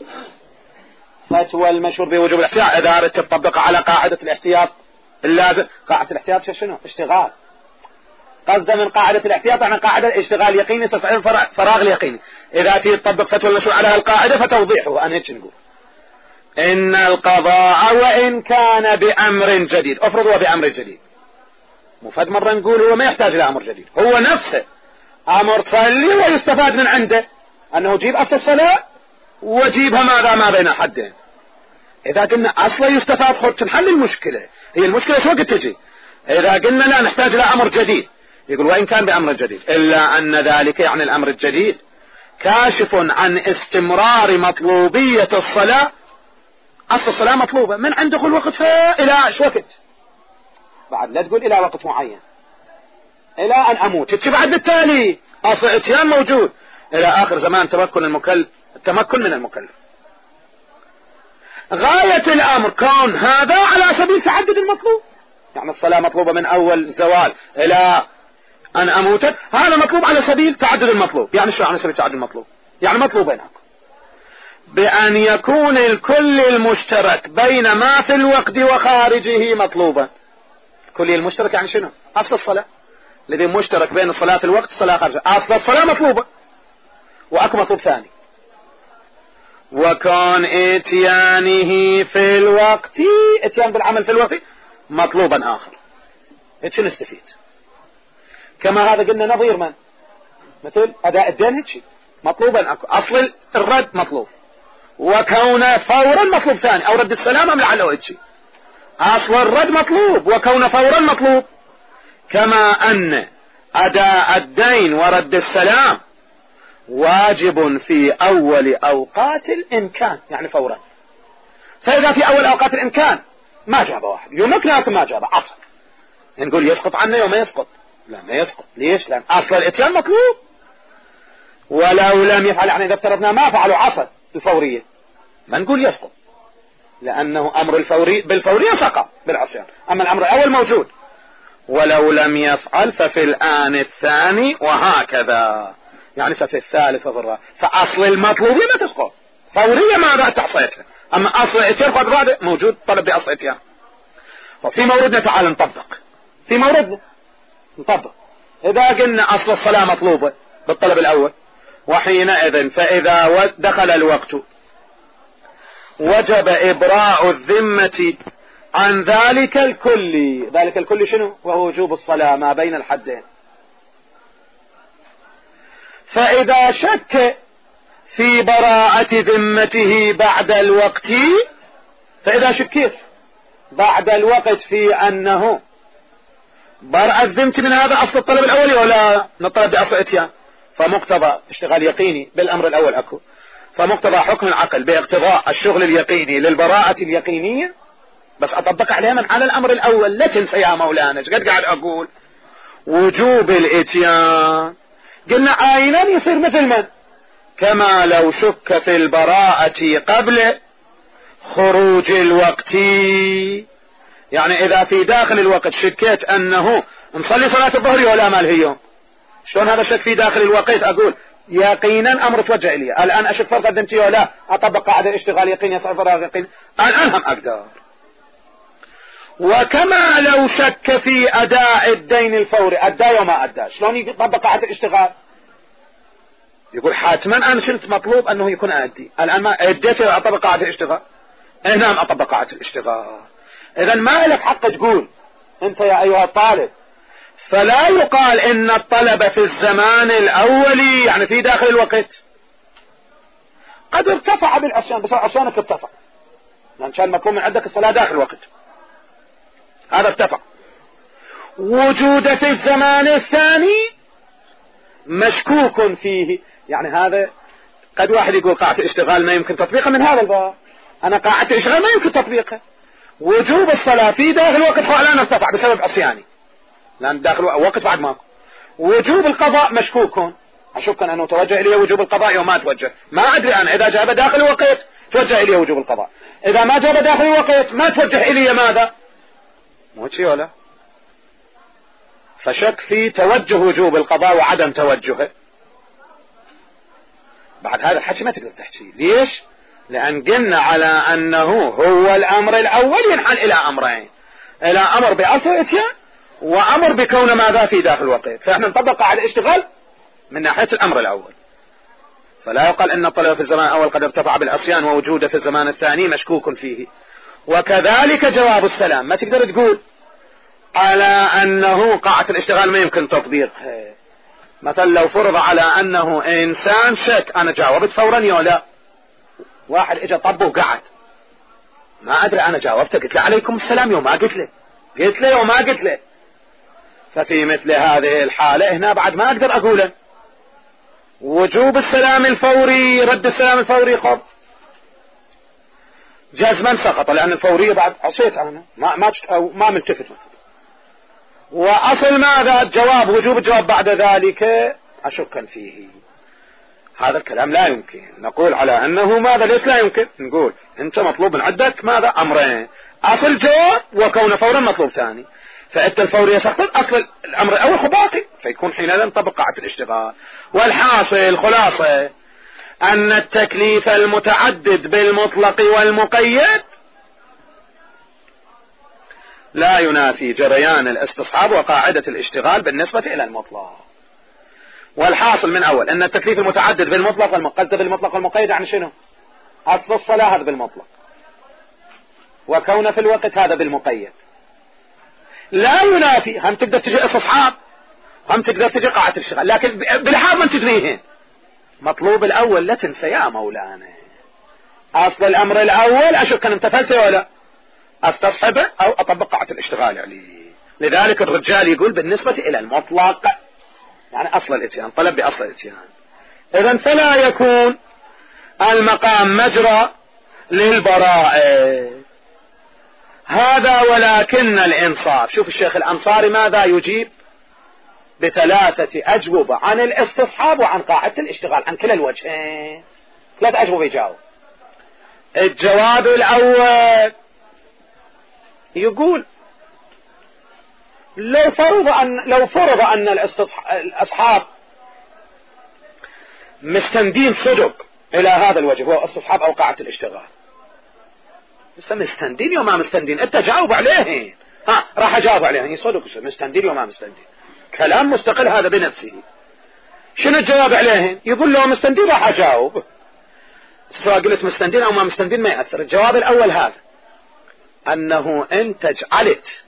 بوجوب الاحتياط. إذا أردت تطبق على قاعدة الاحتياط اللازم. قاعدة الاحتياط شنو؟ اشتغال. قصد من قاعدة الاحتياط عن قاعدة اشتغال يقيني تستطيع فراغ اليقيني. إذا تطبق فتوى المشهور على القاعدة فتوضيحه أن هيك نقول إن القضاء وإن كان بأمر جديد. افرض هو بأمر جديد، مفاد مرة نقول هو ما يحتاج إلى أمر جديد، هو نفسه أمر صلي ويستفاد من عنده أنه جيب أصل الصلاة وجيبها ماذا ما بين حدين. إذا قلنا أصلا يستفاد خد تنحل المشكلة. هي المشكلة شو وقت تجي؟ إذا قلنا لا نحتاج إلى أمر جديد، يقول وإن كان بأمر جديد، إلا أن ذلك يعني الأمر الجديد كاشف عن استمرار مطلوبية الصلاة. أصل الصلاة مطلوبة من عند دخول وقت إلى ايش وقت؟ بعد لا تقول إلى وقت معين، إلى أن أموت. بعد بالتالي أصل اتيان موجود إلى آخر زمان التمكن من المكلف. غاية الأمر كون هذا على سبيل تعدد المطلوب، يعني الصلاة مطلوبة من أول الزوال إلى أن أموت، هذا مطلوب على سبيل تعدد المطلوب. يعني شو على سبيل تعدد المطلوب؟ يعني مطلوبين بأن يكون الكل المشترك بين ما في الوقت وخارجه مطلوبا. الكل المشترك يعني شنو؟ أصل الصلاة الذي مشترك بين الصلاة في الوقت والصلاة خارجه. أصل الصلاة مطلوبة وأكو مطلوب ثاني، وكان اتيانه في الوقت، اتيان بالعمل في الوقت مطلوبا آخر. هيك نستفيد. كما هذا قلنا نظير من مثل أداء الدين هيك مطلوبا أكو. أصل الرد مطلوب وكون فورا مطلوب ثاني، أو رد السلام أم لعله هيك. أصل الرد مطلوب وكون فورا مطلوب. كما أن أداء الدين ورد السلام واجب في أول أوقات الإمكان، يعني فورا. فإذا في أول أوقات الإمكان ما جاب واحد يمكن لكن ما جاب عصر، نقول يسقط عنه يوم يسقط؟ لا ما يسقط. ليش؟ لأن أصل الإتيان مطلوب. ولو لم يفعل، يعني إذا افترضنا ما فعلوا عصر الفورية ما نقول يسقط، لأنه أمر الفوري بالفورية سقط بالعصيان. أما الأمر الأول موجود. ولو لم يفعل ففي الآن الثاني وهكذا، يعني ففي الثالث وفي الرابع. فأصل المطلوبية ما تسقط، فورية ما بعد تحصيتها. أما أصل الاتيان قد راد موجود طلب بأصل اتيان. وفي موردنا تعال نطبق، في موردنا نطبق. إذا قلنا أصل الصلاة مطلوبة بالطلب الأول، وحينئذ فإذا دخل الوقت وجب إبراء الذمة عن ذلك الكل. ذلك الكل شنو؟ وهو وجوب الصلاة ما بين الحدين. فإذا شك في براءة ذمته بعد الوقت، فإذا شكيت بعد الوقت في أنه براءة ذمة من هذا أصل الطلب الأولي ولا نطلب بأصل اتيان، فمقتضى اشتغال يقيني بالأمر الأول أكو، فمقتضى حكم العقل باقتضاء الشغل اليقيني للبراءة اليقينية. بس أطبق عليها من على الأمر الأول. لا تنسى يا مولانا قد قاعد أقول وجوب الاتيان. قلنا عينا يصير مثل من؟ كما لو شك في البراءة قبل خروج الوقت. يعني إذا في داخل الوقت شكيت أنه نصلي صلاة الظهر ولا ما هي يوم، شلون هذا الشك في داخل الوقت؟ أقول يقينا أمر توجه إلي. الآن أشك فرق قدمتي ولا أطبق قاعدة الاشتغال يقين يصعب فراغ يقين. الآن هم أقدر. وكما لو شك في أداء الدين الفوري، أدى وما أدى، شلون يطبق قاعدة الاشتغال؟ يقول حاتما أنا شلت مطلوب أنه يكون أدي. الآن ما أديت أطبق قاعدة الاشتغال. نعم أطبق قاعدة الاشتغال. إذا ما لك حق تقول أنت يا أيها الطالب. فلا يقال إن الطلب في الزمان الأولي يعني في داخل الوقت قد ارتفع بالعصيان، بس عصيانك ارتفع لأن كان مطلوب من عندك الصلاة داخل الوقت، هذا ارتفع. وجود في الزمان الثاني مشكوك فيه، يعني هذا قد واحد يقول قاعدة الاشتغال ما يمكن تطبيقها من هذا الباب. أنا قاعدة الاشتغال ما يمكن تطبيقها. وجوب الصلاة في داخل الوقت فعلا ارتفع بسبب عصياني لأن داخل وقت بعد ماكو. وجوب القضاء مشكوك، أشك أنه توجه إليه وجوب القضاء وما توجه، ما أدري أنا. إذا جاب داخل الوقت توجه إليه وجوب القضاء، إذا ما جاب داخل الوقت ما توجه إليه ماذا؟ مو شيء ولا. فشك في توجه وجوب القضاء وعدم توجهه، بعد هذا الحكي ما تقدر تحكي. ليش؟ لأن قلنا على أنه هو الأمر الأول ينحل إلى أمرين، إلى أمر بأصل الإتيان وأمر بكون ماذا في داخل الوقت. فإحنا نطبق على الاشتغال من ناحية الأمر الأول، فلا يقال أن الطلب في الزمان الأول قد ارتفع بالعصيان ووجوده في الزمان الثاني مشكوك فيه. وكذلك جواب السلام ما تقدر تقول على أنه قاعة الاشتغال ما يمكن تطبيق. مثلا لو فرض على أنه إنسان شك أنا جاوبت فورا يا لا، واحد إجا طبه وقعد ما أدري أنا جاوبته، قلت له عليكم السلام يوم ما قلت له يوم ما قلت له. ففي مثل هذه الحالة هنا بعد ما أقدر أقوله وجوب السلام الفوري، رد السلام الفوري خب جزما سقط، لأن الفورية بعد عصيت أنا ما ملتفت مثلا. وأصل ماذا الجواب وجوب الجواب بعد ذلك أشكا فيه. هذا الكلام لا يمكن نقول على أنه ماذا ليش لا يمكن. نقول أنت مطلوب من عندك ماذا أمرين، أصل جواب وكون فورا مطلوب ثاني. فأنت الفورية سقطت، أصل الأمر الأول خباقي، فيكون حينئذ نطبق قاعدة الاشتغال. والحاصل خلاصة أن التكليف المتعدد بالمطلق والمقيد لا ينافي جريان الاستصحاب وقاعدة الاشتغال بالنسبة إلى المطلق. والحاصل من أول أن التكليف المتعدد بالمطلق والمقيد بالمطلق والمقيد يعني شنو؟ أصل الصلاة هذا بالمطلق، وكون في الوقت هذا بالمقيد. لا ينافي هم تقدر تجي استصحاب هم تقدر تجي قاعدة الاشتغال، لكن بالحال من تجريهن مطلوب الأول لا تنسى يا مولانا. أصل الأمر الأول أشك أن امتثلت ولا استصحبه أو أطبق قاعدة الاشتغال عليه. لذلك الرجال يقول بالنسبة إلى المطلق يعني أصل الاتيان، طلب بأصل الاتيان. إذن فلا يكون المقام مجرى للبراءة هذا. ولكن الإنصاف، شوف الشيخ الأنصاري ماذا يجيب بثلاثة أجوبة عن الاستصحاب وعن قاعدة الاشتغال، عن كلا الوجهين 3 أجوبة يجاوب. الجواب الأول يقول لو فرض أن الأصحاب مستندين صدق إلى هذا الوجه هو استصحاب أو قاعدة الاشتغال، مستندين يوم ما مستندين أنت جاوب عليهن، راح أجاوب عليهن صدق مستندين يوم ما مستندين، كلام مستقل هذا بنفسه. شنو الجواب عليهن؟ يقول لو مستندين راح أجاوب، سواء قلت مستندين أو ما مستندين ما يأثر. الجواب الأول هذا أنه أنت جعلت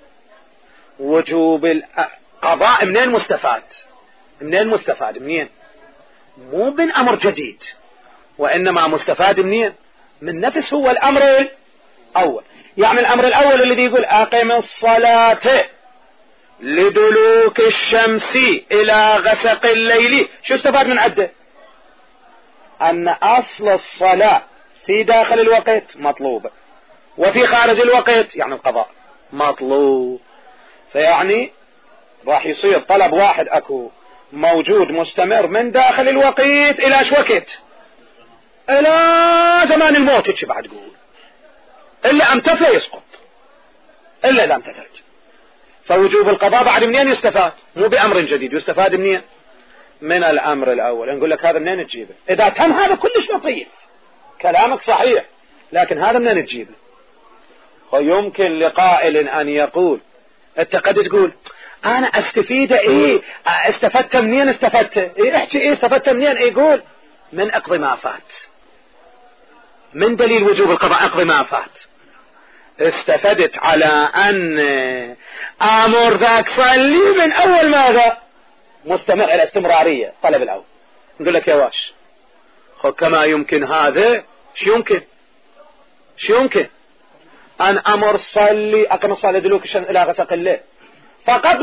وجوب القضاء منين مستفاد منين؟ مو من أمر جديد، وإنما مستفاد منين؟ من نفس هو الأمر الأول. يعني الأمر الأول الذي يقول أقم الصلاة لدلوك الشمس إلى غسق الليل، شو استفاد من عده؟ أن أصل الصلاة في داخل الوقت مطلوبة وفي خارج الوقت يعني القضاء مطلوب. فيعني راح يصير طلب واحد أكو موجود مستمر من داخل الوقت إلى ايش وقت؟ إلى زمان الموت. ايش بعد قول إلا أمتثل يسقط إلا إذا امتثلت. فوجوب القضاء بعد منين يستفاد؟ مو بأمر جديد، يستفاد منين؟ من الأمر الأول. نقول لك هذا منين تجيبه؟ إذا تم هذا كلش لطيف كلامك صحيح، لكن هذا منين تجيبه؟ ويمكن لقائل أن يقول أنت قد تقول أنا أستفيد إيه؟ استفدت منين؟ احكي إيه استفدت منين؟ يقول من أقضي ما فات، من دليل وجوب القضاء أقضي ما فات. استفدت على أن أمر ذاك صلي من أول ماذا مستمر على استمرارية طلب الأول. نقول لك يا واش كما يمكن هذا شو يمكن أن أمر صلي أقم الصلاة دلوك الشمس إلى غسق الليل فقد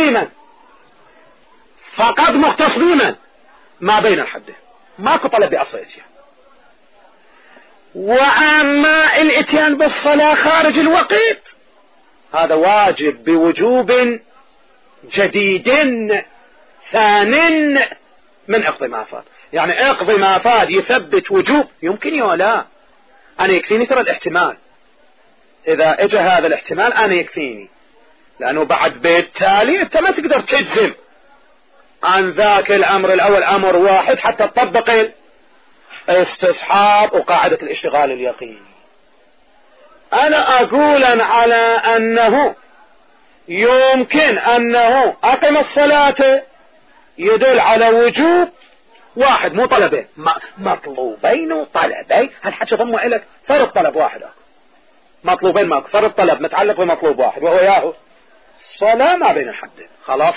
مختص بمن ما بين الحدين، ماكو طلب بأصليتها. وأما الاتيان بالصلاة خارج الوقت هذا واجب بوجوب جديد ثان من اقضي ما فات. يعني اقضي ما فات يثبت وجوب يمكن يا لا، أنا يكفيني ترى الاحتمال، إذا اجى هذا الاحتمال أنا يكفيني لأنه بعد بالتالي أنت ما تقدر تجزم عن ذاك الأمر الأول أمر واحد حتى تطبق الاستصحاب وقاعدة الاشتغال اليقيني. أنا أقول على أنه يمكن أنه أقم الصلاة يدل على وجوب واحد مو طلبين، مطلوبين وطلبين. هل حتى ضموا إليك فرض طلب واحد أكو. مطلوبين ماكو، فرض طلب متعلق بمطلوب واحد وهو ياهو الصلاة ما بين الحدين. خلاص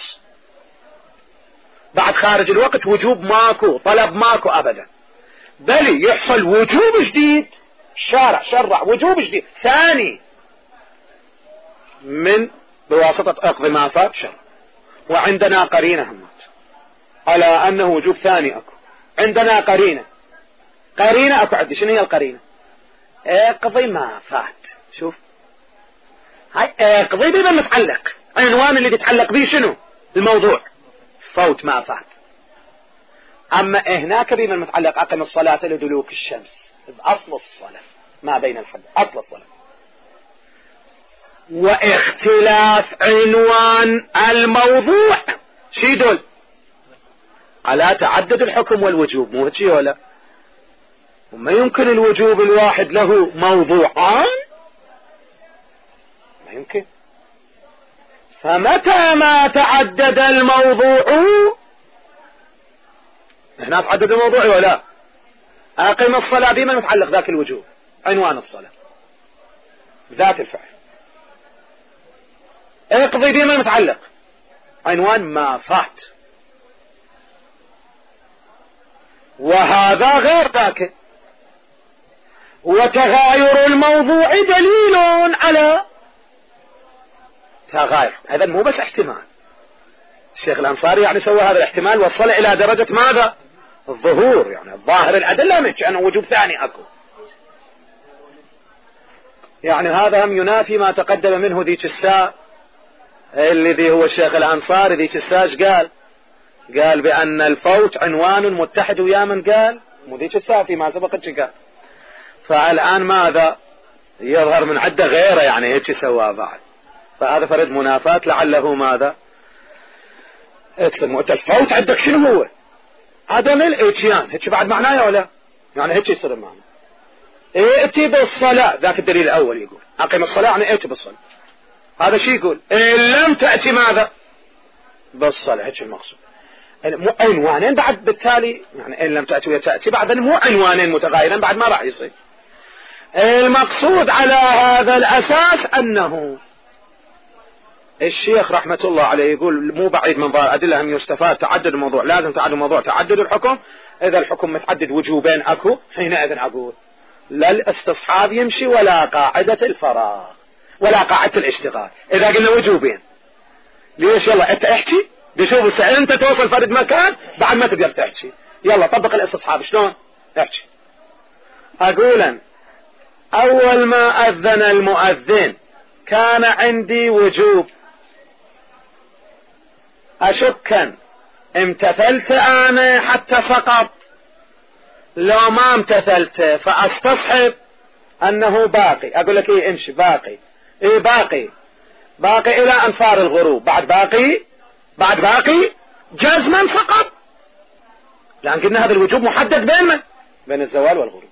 بعد خارج الوقت وجوب ماكو، طلب ماكو أبدا، بل يحصل وجوب جديد. الشارع شرع وجوب جديد ثاني من بواسطة اقضي ما فات شرع. وعندنا قرينة همات على أنه وجوب ثاني أكو. عندنا قرينة أكو عندي. شنو هي القرينة؟ اقضي ما فات. شوف هاي اقضي بما متعلق، عنوان اللي بيتعلق به شنو؟ الموضوع فوت ما فات. أما هناك بما متعلق أقم الصلاة لدلوك الشمس بأصل الصلاة ما بين الحد أصل الصلاة. واختلاف عنوان الموضوع شي يدل على تعدد الحكم والوجوب، مو هيك ولا؟ وما يمكن الوجوب الواحد له موضوعان، ما يمكن. فمتى ما تعدد الموضوع، هنا تعدد الموضوع ولا؟ أقيم الصلاة بما متعلق ذاك الوجوب، عنوان الصلاة ذات الفعل. اقضي بما متعلق، عنوان ما فات. وهذا غير ذاك. وتغاير الموضوع دليل على تغاير. هذا مو بس احتمال. الشيخ الأنصاري يعني سوى هذا الاحتمال وصل إلى درجة ماذا؟ الظهور، يعني الظاهر الأدلة من أنه وجوب ثاني أكو. يعني هذا هم ينافي ما تقدم منه ذيك الساعة الذي هو الشيخ الأنصاري. ذيك الساعة قال بأن الفوت عنوان متحد ويا من قال مو ذيك الساعة فيما سبق قال. فالآن ماذا يظهر من عدة غيره يعني هيك سواه بعد. فهذا فرد منافات لعله ماذا اكسب الفوت عندك شنو هو؟ عدم الاتيان. هيك بعد معناه ولا؟ يعني هيك يصير المعنى. ائتي بالصلاة ذاك الدليل الأول يقول أقم الصلاة يعني ائتي بالصلاة. هذا شيء يقول إن لم تأتي ماذا؟ بالصلاة. هيك المقصود. مو عنوانين بعد بالتالي، يعني إن لم تأتي وتأتي بعد مو عنوانين متغايرين بعد ما راح يصير. المقصود على هذا الأساس أنه الشيخ رحمة الله عليه يقول مو بعيد من ظاهر أدلة هم يستفاد تعدد الموضوع. لازم تعدد الموضوع تعدد الحكم. إذا الحكم متعدد وجوبين أكو حينئذ أقول لا الاستصحاب يمشي ولا قاعدة الفراغ ولا قاعدة الاشتغال. إذا قلنا وجوبين ليش؟ يلا أنت احكي بشوف أنت توصل فرد مكان بعد ما تقدر تحكي. يلا طبق الاستصحاب شلون احكي. أقولا أول ما أذن المؤذن كان عندي وجوب، أشكا امتثلت أنا حتى سقط، لو ما امتثلت فأستصحب أنه باقي. أقول لك إيه امشي باقي. إيه باقي إلى أنفار الغروب. بعد باقي جزما سقط، لأن قلنا هذا الوجوب محدد بين من؟ بين الزوال والغروب.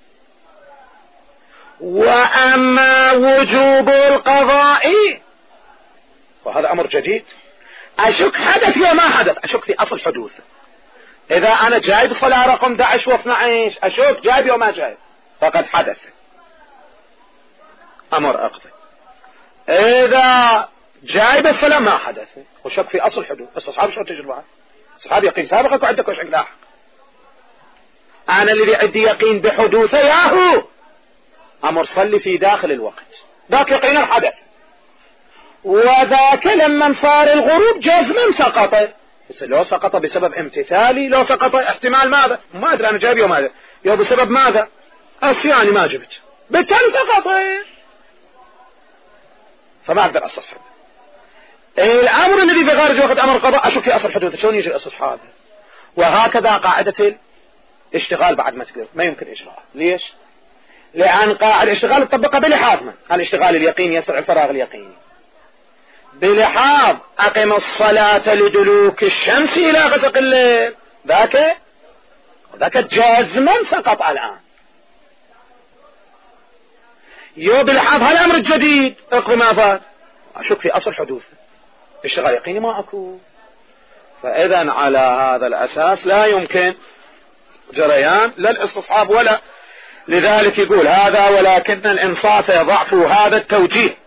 وأما وجوب القضاء وهذا أمر جديد، أشك حدث يا ما حدث، أشك في أصل حدوث. إذا أنا جايب صلاة رقم 11 و12 أشك جايب يوم ما جايب فقد حدث أمر أقضي. إذا جايب الصلاة ما حدث وشك في أصل حدوث. بس أصحاب شو تجربة؟ أصحاب يقين سابقك وعندك وشك لاحق. أنا الذي عندي يقين بحدوثه ياهو أمر صلي في داخل الوقت، ذاك يقين الحدث. وذاك لما صار الغروب جزما سقط. بس لو سقط بسبب امتثالي، لو سقط احتمال ماذا؟ ما أدري أنا جايب يوم ماذا، يو بسبب ماذا؟ أصياني ما جبت بالتالي سقط، فما أقدر أستصحب. الأمر الذي في خارج وقت أمر القضاء أشك في أصل حدوث. شلون يجي الاستصحاب؟ وهكذا قاعدة الاشتغال بعد ما تقدر ما يمكن إجراء. ليش؟ لأن قاعدة الاشتغال تطبق بلحاظ من الاشتغال اليقيني يسرع الفراغ اليقيني. بلحاظ أقم الصلاة لدلوك الشمس إلى غسق الليل، ذاك جازما سقط الآن. بلحاظ هالأمر الجديد اقضي ما فات، أشك في أصل حدوثه، الشغل يقيني ما أكو. فإذا على هذا الأساس لا يمكن جريان لا الاستصحاب ولا. لذلك يقول هذا ولكن الإنصاف ضعف هذا التوجيه.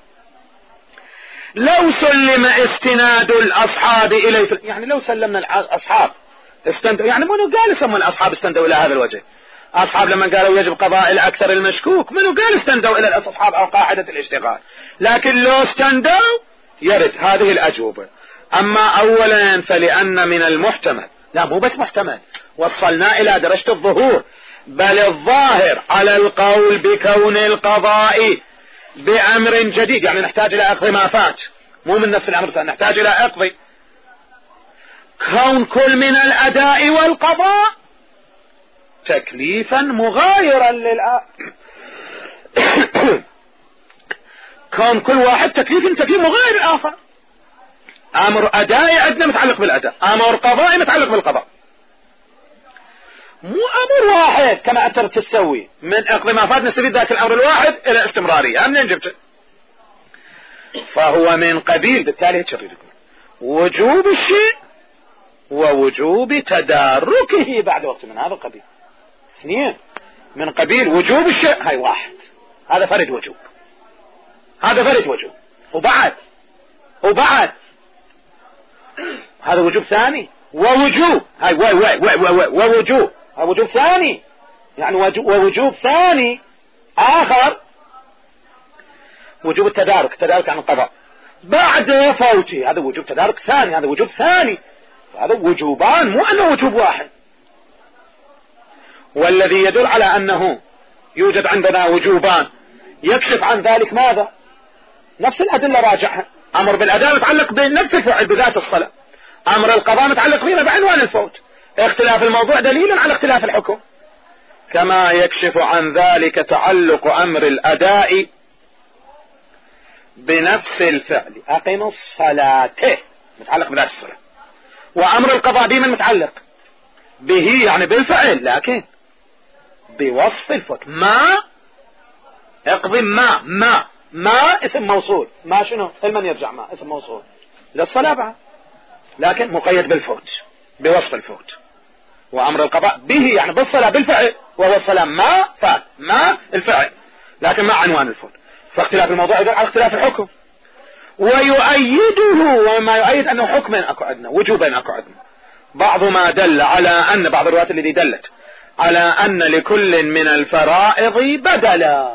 لو سلم استناد الأصحاب إليه، يعني لو سلمنا الأصحاب استندوا، يعني منو قال يسمون الأصحاب استندوا إلى هذا الوجه؟ أصحاب لما قالوا يجب قضاء الأكثر المشكوك، منو قال استندوا إلى الأصحاب أو قاعدة الاشتغال؟ لكن لو استندوا يرد هذه الأجوبة. أما أولا فلأن من المحتمل، لا مو بس محتمل، وصلنا إلى درجة الظهور، بل الظاهر على القول بكون القضاء بأمر جديد، يعني نحتاج إلى أقضي ما فات، مو من نفس الأمر نحتاج إلى أقضي. كون كل من الأداء والقضاء تكليفا مغايرا كون كل واحد تكليف مغاير الآخر. أمر أدائي عندنا متعلق بالأداء، أمر قضائي متعلق بالقضاء، مو أمر واحد كما أنت تسوي من أقضي ما فات نستفيد ذاك الأمر الواحد إلى استمرارية. منين جبته؟ فهو من قبيل، بالتالي وجوب الشيء ووجوب تداركه بعد وقت من هذا القبيل. اثنين من قبيل وجوب الشيء، هاي واحد، هذا فرد وجوب، هذا فرد وجوب، وبعد هذا وجوب ثاني، ووجوب هاي ووجوب، هذا وجوب ثاني، يعني ووجوب ثاني آخر وجوب التدارك عن القضاء بعد فوته، هذا وجوب تدارك ثاني، هذا وجوب ثاني، هذا وجوبان مو أنه وجوب واحد. والذي يدل على أنه يوجد عندنا وجوبان يكشف عن ذلك ماذا؟ نفس الأدلة راجعها. أمر بالأداء متعلق بنفس الفعل بذات الصلاة، أمر القضاء متعلق بنا بعنوان الفوت. اختلاف الموضوع دليل على اختلاف الحكم، كما يكشف عن ذلك تعلق أمر الأداء بنفس الفعل أقم الصلاة متعلق بذات الصلاة، وأمر القضاء بمن متعلق به يعني بالفعل، لكن بوصف الفوت. ما اقضي ما اسم موصول، ما شنو المن يرجع ما اسم موصول للصلاة بعد، لكن مقيد بالفوت بوصف الفوت. وأمر القضاء به يعني بالصلاة بالفعل، وهو الصلاة ما فات ما الفعل، لكن مع عنوان الفوت. فاختلاف الموضوع يدل على اختلاف الحكم. ويؤيده، وما يؤيد أنه حكما أكو عندنا، وجوبا أكو عندنا. بعض ما دل على أن بعض الروايات التي دلت على أن لكل من الفرائض بدلا،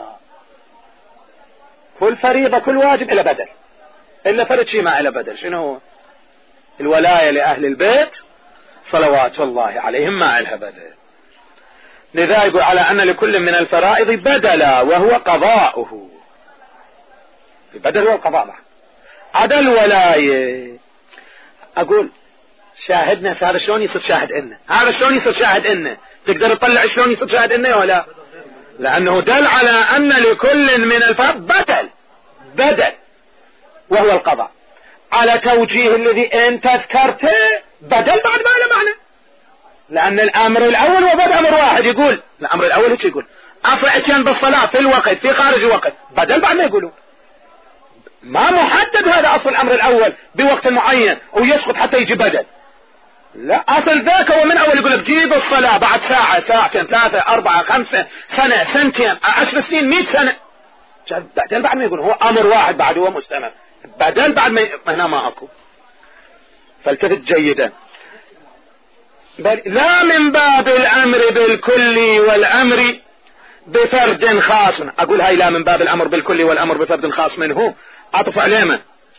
كل فريضة كل واجب إلى بدل، إلا فرد شيء ما إلى بدل. شنو هو؟ الولاية لأهل البيت صلوات الله عليهم ما إلها بدل. لذا يقول على أن لكل من الفرائض بدلا وهو قضاؤه، البدل هو القضاء معه. عدا الولاية أقول شاهدنا، هذا شلون يصير شاهد إنه؟ هذا شلون يصير شاهد إنه؟ تقدر تطلع شلون يصير شاهد إنه ولا؟ لأنه دل على أن لكل من الفرائض بدل وهو القضاء، على توجيه الذي انت ذكرته بدل بعد ما له معنى، لأن الأمر الأول وبدأ أمر واحد. يقول الأمر الأول هيك يقول أفعتين بالصلاة في الوقت في خارج الوقت، بدل بعد ما يقولون ما محدد هذا أصل الأمر الأول بوقت معين ويسقط حتى يجي بدل، لا أصل ذاك هو من أول يقول بجيب الصلاة بعد ساعة ساعتين 3 4 5 سنة سنتين 10 سنين 100 سنة، بعدين بعد ما يقول هو أمر واحد بعد هو مستمر، بدل بعد ما هنا ما أكو. فالتفت جيدا، بل لا من باب الأمر بالكل والأمر بفرد خاص. أقول هاي لا من باب الأمر بالكل والأمر بفرد خاص منه، عطف عليه من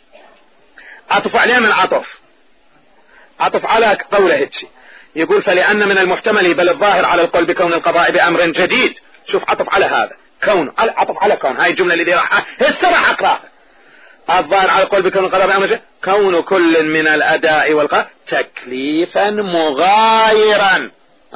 عطف على قوله هيك. يقول فلأن من المحتمل بل الظاهر على القول بكون القضاء بأمر جديد. شوف عطف على هذا كون، عطف على كون، هاي الجملة اللي راح هسه راح أقرأها. الظاهر على القول بكون القضاء بأمر جديد كون كل من الأداء والقضاء تكليفا مغايرا،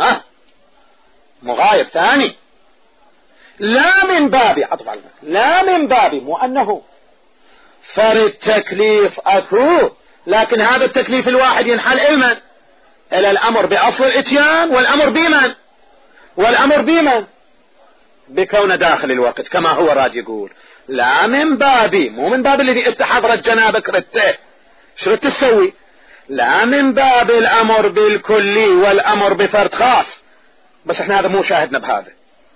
مغاير ثاني، لا من باب عطف على لا من باب مو أنه فرد تكليف أكو، لكن هذا التكليف الواحد ينحل إلى الأمر بأصل الإتيان، والأمر بمن بكون داخل الوقت، كما هو راد يقول لا من بابي، مو من باب الذي انت حضرت جنابك ردته شرت تسوي، لا من باب الأمر بالكلي والأمر بفرد خاص. بس احنا هذا مو شاهدنا بهذا،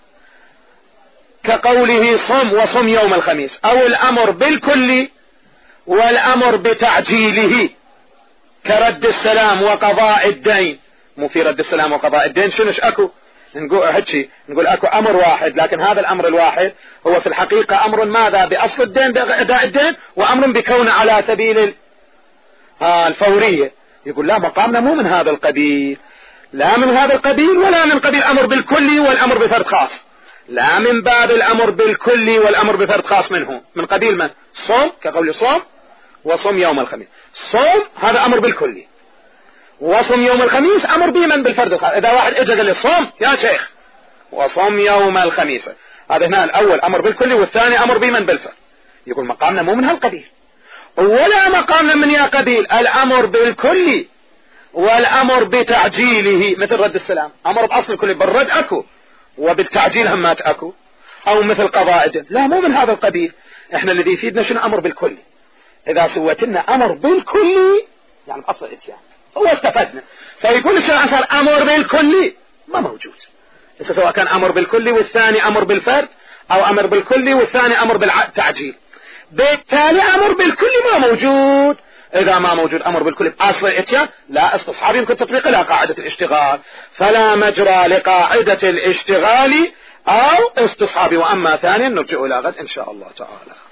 كقوله صم وصم يوم الخميس، او الأمر بالكلي والأمر بتعجيله، كرد السلام وقضاء الدين. مو في رد السلام وقضاء الدين شنوش اكو؟ نقول اكو امر واحد، لكن هذا الامر الواحد هو في الحقيقة امر ماذا؟ باصل الدين، باداء الدين، وامر بكونه على سبيل الفورية. يقول لا، مقامنا مو من هذا القبيل، لا من هذا القبيل ولا من قبيل امر بالكلي والامر بفرد خاص، لا من باب الامر بالكلي والامر بفرد خاص منه، من قبيل من؟ صوم، كقول صوم وصوم يوم الخميس. صوم هذا امر بالكلي، وصم يوم الخميس امر بمن؟ بالفرد الخاص. اذا واحد اجى قال لي صوم يا شيخ وصم يوم الخميس، هذا هنا الاول امر بالكلي والثاني امر بمن؟ بالفرد. يقول مقامنا مو من هالقبيل، ولا مقامنا من يا قبيل الامر بالكلي والامر بتعجيله، مثل رد السلام امر باصل الكلي، بالرد اكو وبالتعجيل همات اكو، او مثل قضاء الدين، لا مو من هذا القبيل. احنا الذي يفيدنا شنو؟ امر بالكلي. اذا سويت لنا امر بالكلي يعني باصل الاتيان هو استفدنا. فيقول الشرع صار امر بالكلي ما موجود، سواء كان امر بالكلي والثاني امر بالفرد، او امر بالكلي والثاني امر بالتعجيل، بالتالي امر بالكلي ما موجود. اذا ما موجود امر بالكلي باصل الاتيان، لا استصحاب يمكن تطبيق لها قاعدة الاشتغال، فلا مجرى لقاعدة الاشتغال او استصحاب. واما ثانيا نرجع الى غد ان شاء الله تعالى.